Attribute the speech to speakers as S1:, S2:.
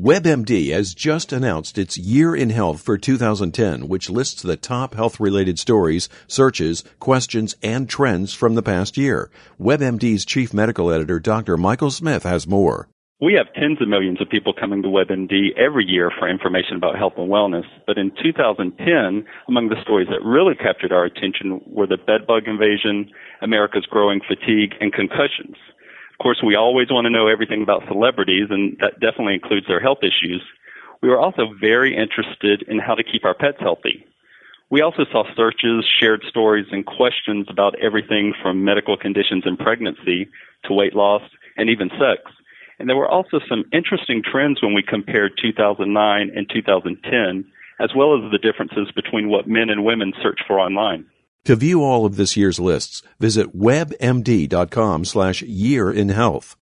S1: WebMD has just announced its Year in Health for 2010, which lists the top health-related stories, searches, questions, and trends from the past year. WebMD's chief medical editor, Dr. Michael Smith, has more.
S2: We have tens of millions of people coming to WebMD every year for information about health and wellness. But in 2010, among the stories that really captured our attention were the bedbug invasion, America's growing fatigue, and concussions. Of course, we always want to know everything about celebrities, and that definitely includes their health issues. We were also very interested in how to keep our pets healthy. We also saw searches, shared stories, and questions about everything from medical conditions in pregnancy to weight loss and even sex. And there were also some interesting trends when we compared 2009 and 2010, as well as the differences between what men and women search for online.
S1: To view all of this year's lists, visit webmd.com/yearinhealth.